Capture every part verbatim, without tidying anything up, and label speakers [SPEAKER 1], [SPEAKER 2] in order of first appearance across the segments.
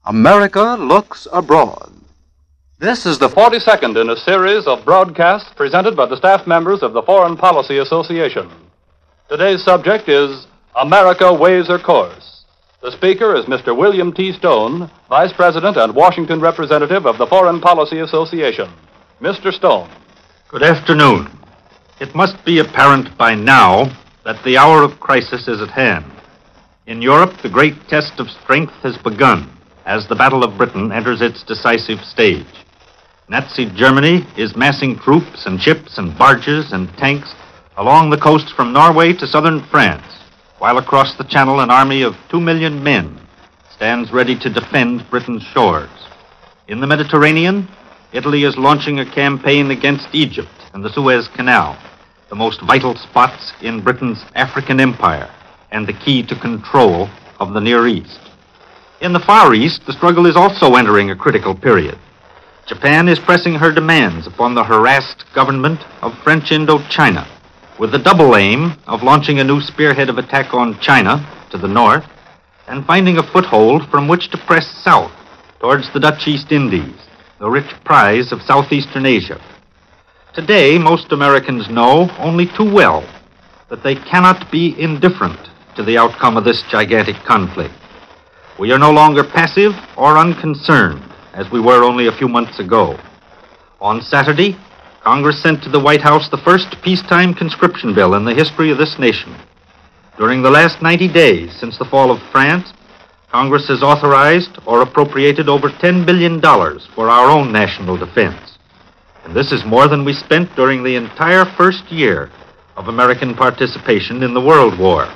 [SPEAKER 1] America Looks Abroad. This is the forty-second in a series of broadcasts presented by the staff members of the Foreign Policy Association. Today's subject is America Weighs Her Course. The speaker is Mister William T. Stone, Vice President and Washington Representative of the Foreign Policy Association. Mister Stone.
[SPEAKER 2] Good afternoon. It must be apparent by now that the hour of crisis is at hand. In Europe, the great test of strength has begun as the Battle of Britain enters its decisive stage. Nazi Germany is massing troops and ships and barges and tanks along the coast from Norway to southern France, while across the Channel an army of two million men stands ready to defend Britain's shores. In the Mediterranean, Italy is launching a campaign against Egypt and the Suez Canal, the most vital spots in Britain's African empire and the key to control of the Near East. In the Far East, the struggle is also entering a critical period. Japan is pressing her demands upon the harassed government of French Indochina, with the double aim of launching a new spearhead of attack on China to the north and finding a foothold from which to press south towards the Dutch East Indies, the rich prize of southeastern Asia. Today, most Americans know only too well that they cannot be indifferent to the outcome of this gigantic conflict. We are no longer passive or unconcerned, as we were only a few months ago. On Saturday, Congress sent to the White House the first peacetime conscription bill in the history of this nation. During the last ninety days since the fall of France, Congress has authorized or appropriated over ten billion dollars for our own national defense. And this is more than we spent during the entire first year of American participation in the World War.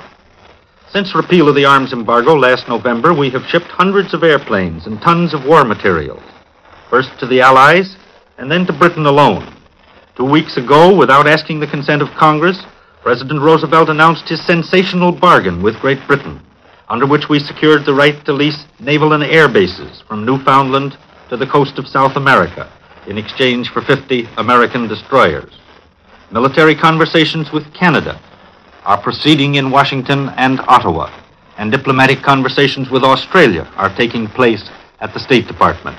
[SPEAKER 2] Since repeal of the arms embargo last November, we have shipped hundreds of airplanes and tons of war materials, first to the Allies and then to Britain alone. Two weeks ago, without asking the consent of Congress, President Roosevelt announced his sensational bargain with Great Britain, under which we secured the right to lease naval and air bases from Newfoundland to the coast of South America in exchange for fifty American destroyers. Military conversations with Canada are proceeding in Washington and Ottawa, and diplomatic conversations with Australia are taking place at the State Department.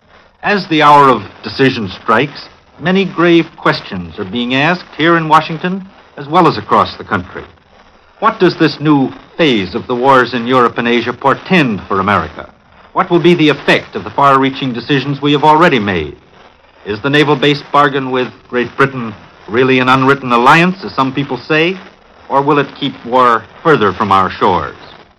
[SPEAKER 2] As the hour of decision strikes, many grave questions are being asked here in Washington as well as across the country. What does this new phase of the wars in Europe and Asia portend for America? What will be the effect of the far-reaching decisions we have already made? Is the naval-based bargain with Great Britain really an unwritten alliance, as some people say, or will it keep war further from our shores?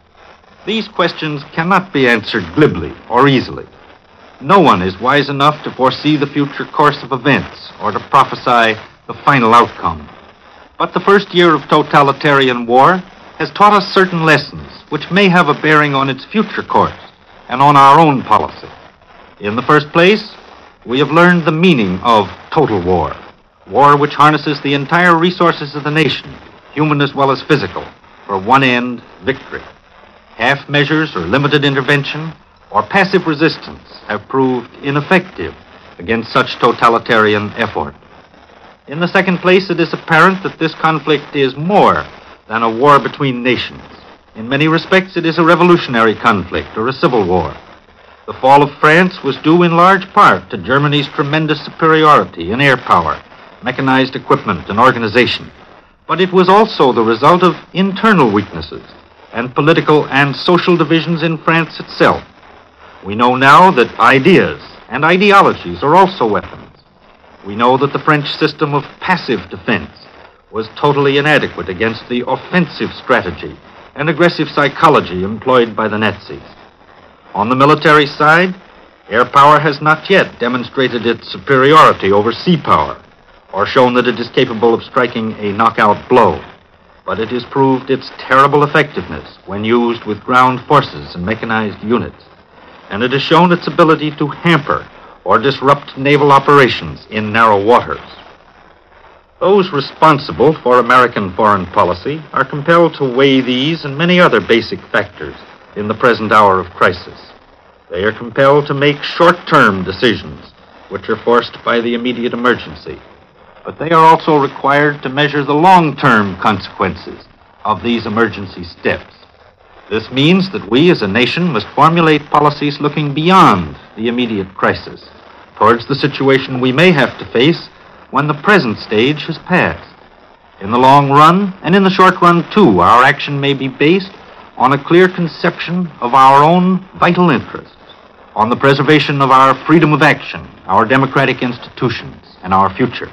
[SPEAKER 2] These questions cannot be answered glibly or easily. No one is wise enough to foresee the future course of events or to prophesy the final outcome. But the first year of totalitarian war has taught us certain lessons which may have a bearing on its future course and on our own policy. In the first place, we have learned the meaning of total war, war which harnesses the entire resources of the nation, human as well as physical, for one end, victory. Half measures or limited intervention or passive resistance have proved ineffective against such totalitarian effort. In the second place, it is apparent that this conflict is more than a war between nations. In many respects, it is a revolutionary conflict or a civil war. The fall of France was due in large part to Germany's tremendous superiority in air power, mechanized equipment, and organization. But it was also the result of internal weaknesses and political and social divisions in France itself. We know now that ideas and ideologies are also weapons. We know that the French system of passive defense was totally inadequate against the offensive strategy and aggressive psychology employed by the Nazis. On the military side, air power has not yet demonstrated its superiority over sea power, or shown that it is capable of striking a knockout blow, but it has proved its terrible effectiveness when used with ground forces and mechanized units, and it has shown its ability to hamper or disrupt naval operations in narrow waters. Those responsible for American foreign policy are compelled to weigh these and many other basic factors in the present hour of crisis. They are compelled to make short-term decisions, which are forced by the immediate emergency. But they are also required to measure the long-term consequences of these emergency steps. This means that we as a nation must formulate policies looking beyond the immediate crisis, towards the situation we may have to face when the present stage has passed. In the long run, and in the short run too, our action may be based on a clear conception of our own vital interests, on the preservation of our freedom of action, our democratic institutions, and our future.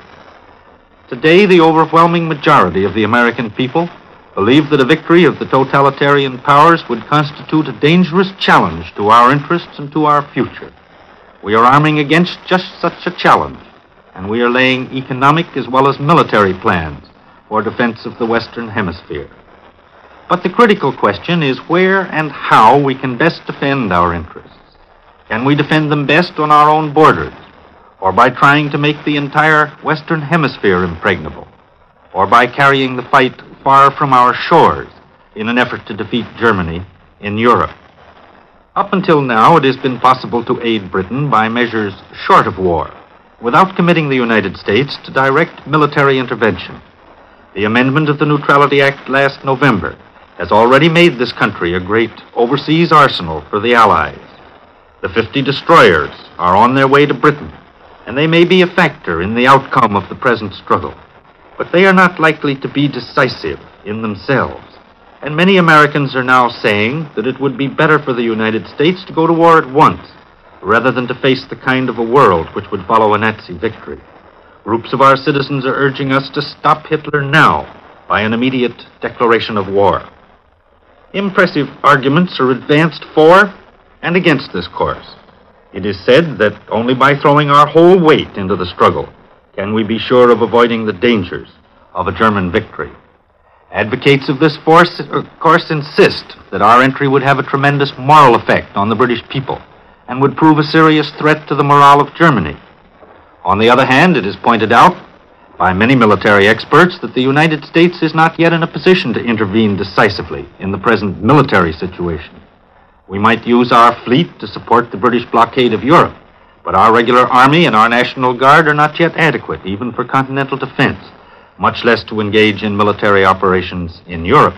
[SPEAKER 2] Today, the overwhelming majority of the American people believe that a victory of the totalitarian powers would constitute a dangerous challenge to our interests and to our future. We are arming against just such a challenge, and we are laying economic as well as military plans for defense of the Western Hemisphere. But the critical question is where and how we can best defend our interests. Can we defend them best on our own borders, or by trying to make the entire Western Hemisphere impregnable, or by carrying the fight far from our shores in an effort to defeat Germany in Europe? Up until now, it has been possible to aid Britain by measures short of war, without committing the United States to direct military intervention. The amendment of the Neutrality Act last November has already made this country a great overseas arsenal for the Allies. The fifty destroyers are on their way to Britain, and they may be a factor in the outcome of the present struggle. But they are not likely to be decisive in themselves. And many Americans are now saying that it would be better for the United States to go to war at once, rather than to face the kind of a world which would follow a Nazi victory. Groups of our citizens are urging us to stop Hitler now by an immediate declaration of war. Impressive arguments are advanced for and against this course. It is said that only by throwing our whole weight into the struggle can we be sure of avoiding the dangers of a German victory. Advocates of this force, of course, insist that our entry would have a tremendous moral effect on the British people and would prove a serious threat to the morale of Germany. On the other hand, it is pointed out by many military experts that the United States is not yet in a position to intervene decisively in the present military situation. We might use our fleet to support the British blockade of Europe, but our regular army and our National Guard are not yet adequate even for continental defense, much less to engage in military operations in Europe.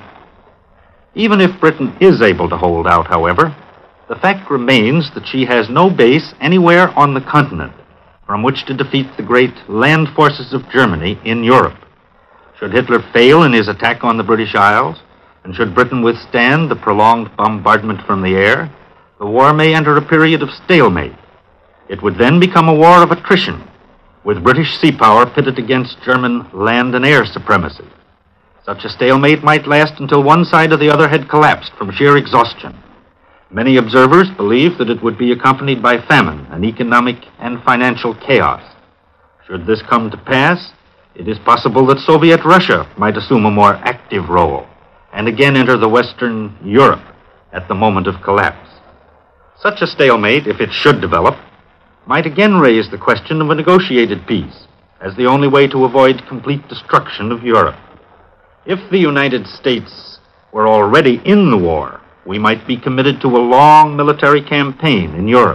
[SPEAKER 2] Even if Britain is able to hold out, however, the fact remains that she has no base anywhere on the continent from which to defeat the great land forces of Germany in Europe. Should Hitler fail in his attack on the British Isles, and should Britain withstand the prolonged bombardment from the air, the war may enter a period of stalemate. It would then become a war of attrition, with British sea power pitted against German land and air supremacy. Such a stalemate might last until one side or the other had collapsed from sheer exhaustion. Many observers believe that it would be accompanied by famine and economic and financial chaos. Should this come to pass, it is possible that Soviet Russia might assume a more active role and again enter the Western Europe at the moment of collapse. Such a stalemate, if it should develop, might again raise the question of a negotiated peace as the only way to avoid complete destruction of Europe. If the United States were already in the war, we might be committed to a long military campaign in Europe.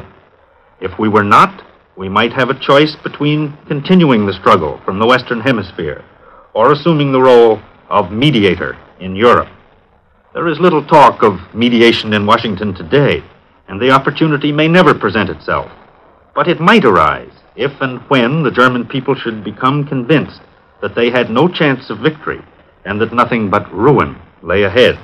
[SPEAKER 2] If we were not, we might have a choice between continuing the struggle from the Western Hemisphere or assuming the role of mediator in Europe. There is little talk of mediation in Washington today, and the opportunity may never present itself. But it might arise if and when the German people should become convinced that they had no chance of victory and that nothing but ruin lay ahead.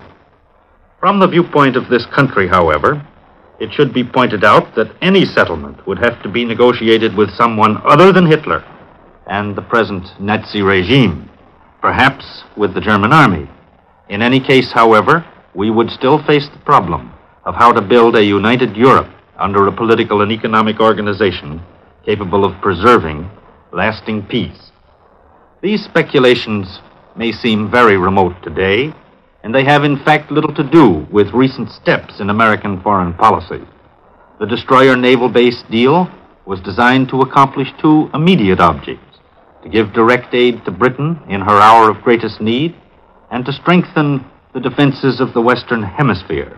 [SPEAKER 2] From the viewpoint of this country, however, it should be pointed out that any settlement would have to be negotiated with someone other than Hitler and the present Nazi regime, perhaps with the German army. In any case, however, we would still face the problem of how to build a united Europe under a political and economic organization capable of preserving lasting peace. These speculations may seem very remote today, and they have in fact little to do with recent steps in American foreign policy. The destroyer naval base deal was designed to accomplish two immediate objects: to give direct aid to Britain in her hour of greatest need, and to strengthen the defenses of the Western Hemisphere.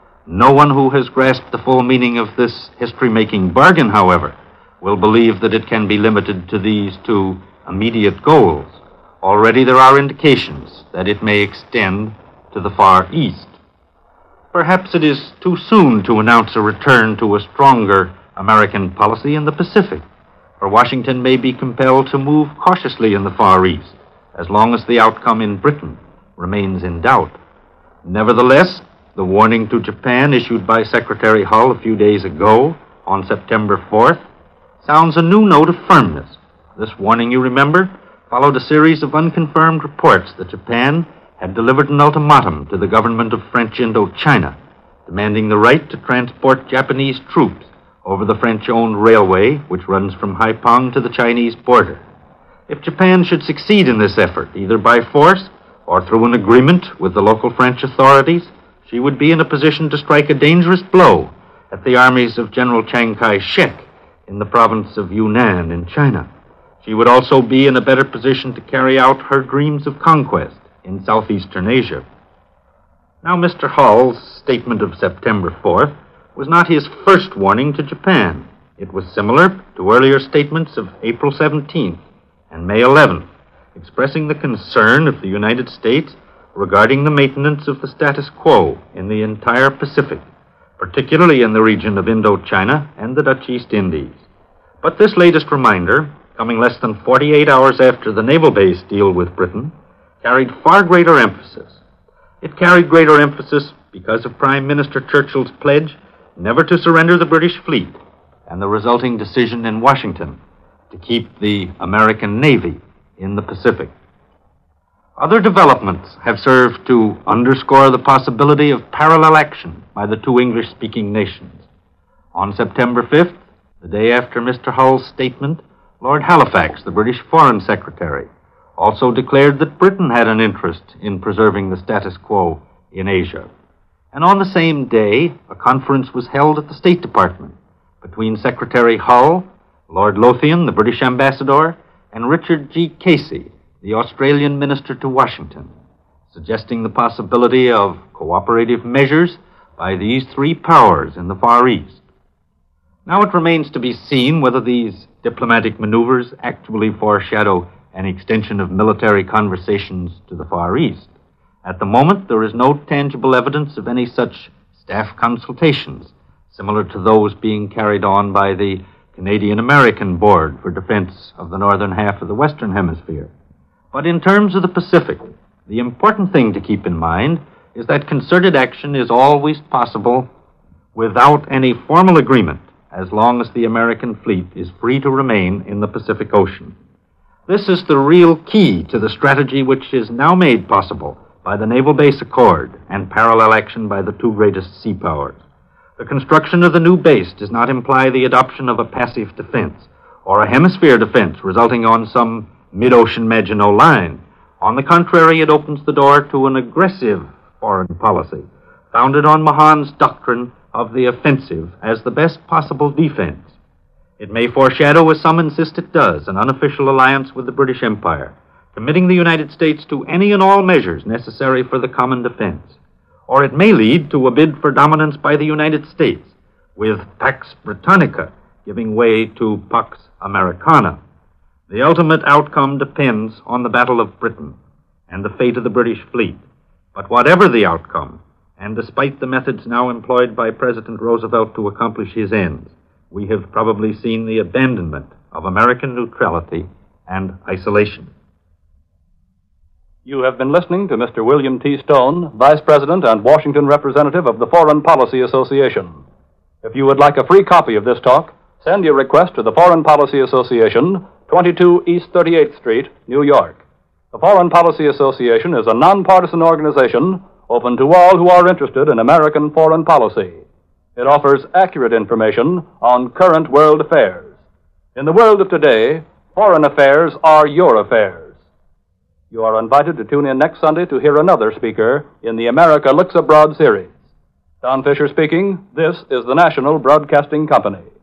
[SPEAKER 2] No one who has grasped the full meaning of this history-making bargain, however, will believe that it can be limited to these two immediate goals. Already there are indications that it may extend to the Far East. perhaps it is too soon to announce a return to a stronger American policy in the Pacific, for Washington may be compelled to move cautiously in the Far East, as long as the outcome in Britain remains in doubt. Nevertheless, the warning to Japan issued by Secretary Hull a few days ago, on September fourth, sounds a new note of firmness. This warning, you remember, followed a series of unconfirmed reports that Japan had delivered an ultimatum to the government of French Indochina, demanding the right to transport Japanese troops over the French-owned railway which runs from Haiphong to the Chinese border. If Japan should succeed in this effort, either by force or through an agreement with the local French authorities, she would be in a position to strike a dangerous blow at the armies of General Chiang Kai-shek in the province of Yunnan in China. She would also be in a better position to carry out her dreams of conquest in southeastern Asia. Now, Mister Hull's statement of September fourth was not his first warning to Japan. It was similar to earlier statements of April seventeenth and May eleventh, expressing the concern of the United States regarding the maintenance of the status quo in the entire Pacific, particularly in the region of Indochina and the Dutch East Indies. But this latest reminder, coming less than forty-eight hours after the naval base deal with Britain, carried far greater emphasis. It carried greater emphasis because of Prime Minister Churchill's pledge never to surrender the British fleet and the resulting decision in Washington to keep the American Navy in the Pacific. Other developments have served to underscore the possibility of parallel action by the two English-speaking nations. On September fifth, the day after Mister Hull's statement, Lord Halifax, the British Foreign Secretary, also declared that Britain had an interest in preserving the status quo in Asia. And on the same day, a conference was held at the State Department between Secretary Hull, Lord Lothian, the British ambassador, and Richard G. Casey, the Australian minister to Washington, suggesting the possibility of cooperative measures by these three powers in the Far East. Now it remains to be seen whether these diplomatic maneuvers actually foreshadow an extension of military conversations to the Far East. At the moment, there is no tangible evidence of any such staff consultations, similar to those being carried on by the Canadian-American Board for Defense of the northern half of the Western Hemisphere. But in terms of the Pacific, the important thing to keep in mind is that concerted action is always possible without any formal agreement, as long as the American fleet is free to remain in the Pacific Ocean. This is the real key to the strategy which is now made possible by the Naval Base Accord and parallel action by the two greatest sea powers. The construction of the new base does not imply the adoption of a passive defense or a hemisphere defense resulting on some mid-ocean Maginot Line. On the contrary, it opens the door to an aggressive foreign policy founded on Mahan's doctrine of the offensive as the best possible defense. It may foreshadow, as some insist it does, an unofficial alliance with the British Empire, committing the United States to any and all measures necessary for the common defense. Or it may lead to a bid for dominance by the United States, with Pax Britannica giving way to Pax Americana. The ultimate outcome depends on the Battle of Britain and the fate of the British fleet. But whatever the outcome, and despite the methods now employed by President Roosevelt to accomplish his ends, we have probably seen the abandonment of American neutrality and isolation.
[SPEAKER 1] You have been listening to Mister William T. Stone, Vice President and Washington Representative of the Foreign Policy Association. If you would like a free copy of this talk, send your request to the Foreign Policy Association, twenty-two East thirty-eighth Street, New York. The Foreign Policy Association is a nonpartisan organization open to all who are interested in American foreign policy. It offers accurate information on current world affairs. In the world of today, foreign affairs are your affairs. You are invited to tune in next Sunday to hear another speaker in the America Looks Abroad series. Don Fisher speaking. This is the National Broadcasting Company.